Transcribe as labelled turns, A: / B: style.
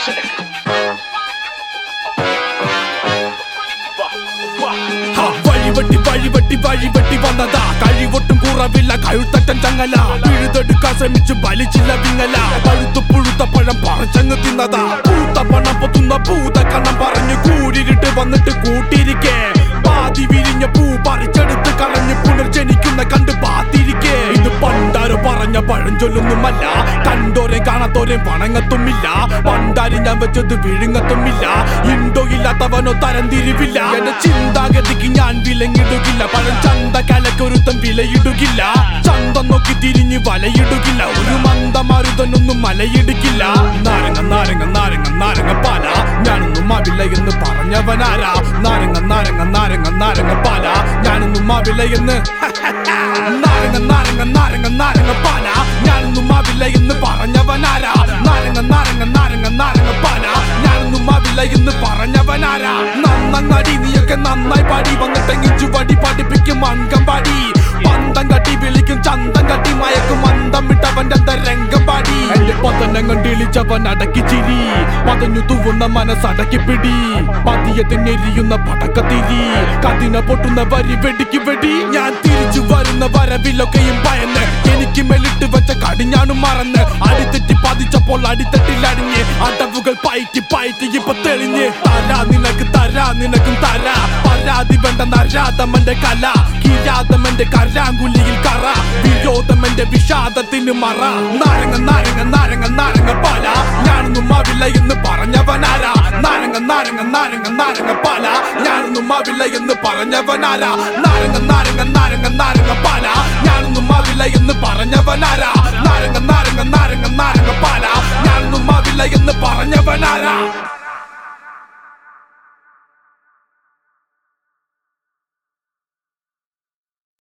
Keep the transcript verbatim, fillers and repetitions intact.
A: വഴിവെട്ടി വഴിവെട്ടി വഴിവെട്ടി വന്നതാ കഴിവൊട്ടും കുറവില്ല കഴുത്തറ്റൻ ചങ്ങല പിഴുതെടുക്കാൻ ശ്രമിച്ചു വലിച്ചില്ല വിങ്ങല പഴുത്തു പുഴുത്ത പഴം പറിച്ചങ്ങ് തിന്നതാ പൂത്ത പണം പൊത്തുന്ന പൂത കണ്ണം പറഞ്ഞു കൂടിയിട്ട് വന്നിട്ട് കൂട്ടിരിക്കേ പാതി വിരിഞ്ഞ പൂ പറിച്ചെടുത്ത് കളഞ്ഞ് പുനർജനിക്കുന്ന കണ്ട് പാത്തിരിക്കേ ഇത് പണ്ടാരോ പറഞ്ഞ പഴഞ്ചൊല്ലൊന്നുമല്ല കണ്ടോരെ കാണാത്തോരെ വണങ്ങത്തുമില്ല പണ്ടാരി ഞാൻ വെച്ചത് വിഴുങ്ങത്തുമില്ല ഇണ്ടോ ഇല്ലാത്തവനോ തരംതിരിവില്ല എന്റെ ചിന്താഗതിക്ക് ഞാൻ വിലങ്ങിടുകില്ല പഴം ചന്ത കലക്കൊരുത്തം വിലയിടുകില്ല ചന്തം നോക്കി തിരിഞ്ഞ് വലയിടുകില്ല ഒരു മന്ദമരുതനൊന്നും മലയിടുകില്ല നാരങ്ങ നാരങ്ങ നാരങ്ങ നാരങ്ങ പാല ഞാനൊന്നും ആവില്ല എന്ന് പറഞ്ഞവനാരാ നാരങ്ങ നാരങ്ങ നാരങ്ങ നാരങ്ങ പാല ഞാനൊന്നും ആവില്ല എന്ന് നാരങ്ങ നാരങ്ങ നാരങ്ങ നാരങ്ങ പാല ഞാനൊന്നും ആവില്ല എന്ന് പറഞ്ഞവനാരാ നാരങ്ങ നാരങ്ങ നാരങ്ങ നാരങ്ങ പാല ഞാനൊന്നും ആവില്ല എന്ന് പറഞ്ഞവനാരാ നന്നങ്ങടി നീയൊക്കെ നന്നായി പാടി വന്നിട്ടെങ്കിൽ ചുവടി പഠിപ്പിക്കും അംഗം പാടി പന്തം കട്ടി വിളിക്കും ചന്തം കട്ടി മയക്കും മന്ദം വിട്ടവന്റെ രംഗം പാടി എന്റെ പതനം കണ്ടിളിച്ചവൻ അടക്കി ചിരി പതഞ്ഞു തൂവുന്ന മനസ്സടക്കി പിടി പതിയത്തിനെരിയുന്ന പടക്കത്തിരി കതിന പൊട്ടുന്ന വരി വെടിക്ക് വെടി ഞാൻ തിരിച്ചു വരുന്ന വരവിലൊക്കെയും ഭയന്ന് എനിക്ക് മേലിട്ട് വെച്ച കടിഞ്ഞാണും മറന്ന് അടിത്തെറ്റി പതിച്ചപ്പോൾ അടിത്തട്ടിലടിഞ്ഞ് അടവുകൾ പയറ്റി പയറ്റി ഇപ്പൊ തെളിഞ്ഞ് തരാ നിനക്ക് തരാ നിനക്കും തരാ പരാതി വേണ്ട നരാതമന്റെ കല കിരാതമന്റെ കരാങ്കുലിയിൽ കറ വിരോധമന്റെ വിഷാദത്തിന് മറ നാരങ്ങ നാരങ്ങ നാരങ്ങ നാരങ്ങ പാല ഞാനൊന്നും ആവില്ല എന്ന് പറഞ്ഞവനാരാ നാരങ്ങ നാരങ്ങ നാരങ്ങ നാരങ്ങ പാല ഞാനൊന്നും ആവില്ല എന്ന് പറഞ്ഞവനാരാ നാരങ്ങ നാരങ്ങ നാരങ്ങ നാരങ്ങ പാല ഞാനൊന്നും ആവില്ല എന്ന് പറഞ്ഞവനാരാ നാരങ്ങ നാരങ്ങ നാരങ്ങ നാരങ്ങ പാല ഞാനൊന്നും ആവില്ല എന്ന് പറഞ്ഞവനാരാ